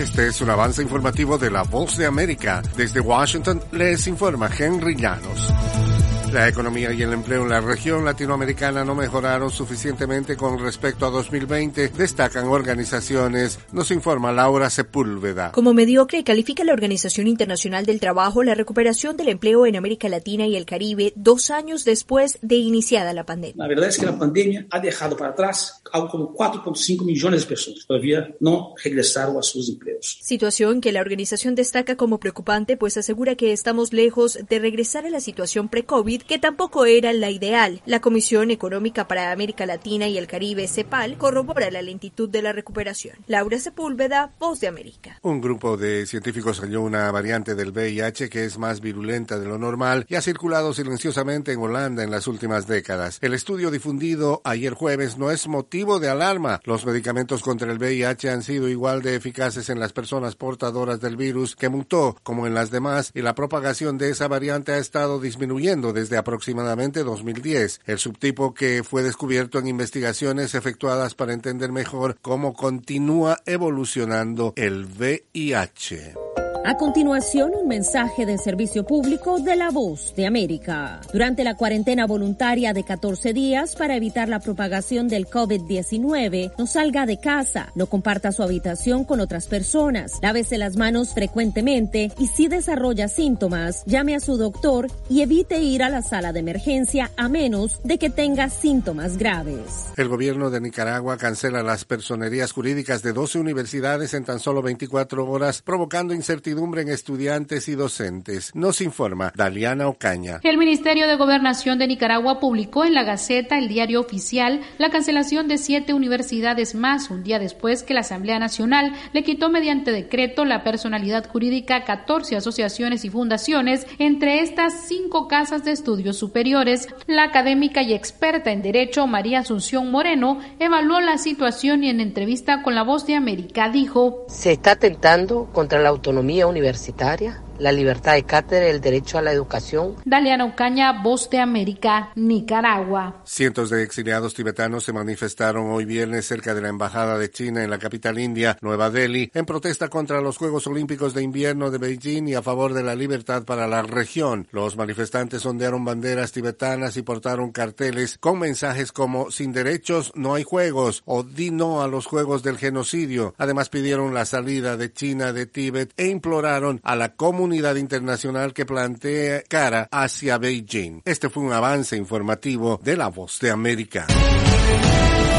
Este es un avance informativo de La Voz de América. Desde Washington les informa Henry Llanos. La economía y el empleo en la región latinoamericana no mejoraron suficientemente con respecto a 2020, destacan organizaciones, nos informa Laura Sepúlveda. Como mediocre califica la Organización Internacional del Trabajo la recuperación del empleo en América Latina y el Caribe 2 años después de iniciada la pandemia. La verdad es que la pandemia ha dejado para atrás algo como 4.5 millones de personas. Todavía no regresaron a sus empleos. Situación que la organización destaca como preocupante, pues asegura que estamos lejos de regresar a la situación pre-COVID, que tampoco era la ideal. La Comisión Económica para América Latina y el Caribe, CEPAL, corrobora la lentitud de la recuperación. Laura Sepúlveda, Voz de América. Un grupo de científicos halló una variante del VIH que es más virulenta de lo normal y ha circulado silenciosamente en Holanda en las últimas décadas. El estudio difundido ayer jueves no es motivo de alarma. Los medicamentos contra el VIH han sido igual de eficaces en las personas portadoras del virus que mutó como en las demás, y la propagación de esa variante ha estado disminuyendo desde aproximadamente 2010. El subtipo que fue descubierto en investigaciones efectuadas para entender mejor cómo continúa evolucionando el VIH. A continuación, un mensaje de servicio público de La Voz de América. Durante la cuarentena voluntaria de 14 días para evitar la propagación del COVID-19, no salga de casa, no comparta su habitación con otras personas, lávese las manos frecuentemente y si desarrolla síntomas, llame a su doctor y evite ir a la sala de emergencia a menos de que tenga síntomas graves. El gobierno de Nicaragua cancela las personerías jurídicas de 12 universidades en tan solo 24 horas, provocando incertidumbre en estudiantes y docentes. Nos informa Daliana Ocaña. El Ministerio de Gobernación de Nicaragua publicó en la Gaceta, el diario oficial, la cancelación de 7 universidades más, un día después que la Asamblea Nacional le quitó mediante decreto la personalidad jurídica a 14 asociaciones y fundaciones, entre estas 5 casas de estudios superiores. La académica y experta en Derecho María Asunción Moreno evaluó la situación y en entrevista con La Voz de América dijo: se está atentando contra la autonomía universitaria, la libertad de cátedra y el derecho a la educación. Daliana Ocaña, Voz de América, Nicaragua. Cientos de exiliados tibetanos se manifestaron hoy viernes cerca de la embajada de China en la capital india, Nueva Delhi, en protesta contra los Juegos Olímpicos de Invierno de Beijing y a favor de la libertad para la región. Los manifestantes ondearon banderas tibetanas y portaron carteles con mensajes como "sin derechos no hay juegos" o "di no a los juegos del genocidio". Además pidieron la salida de China de Tíbet e imploraron a la comunidad internacional que plantee cara hacia Beijing. Este fue un avance informativo de La Voz de América.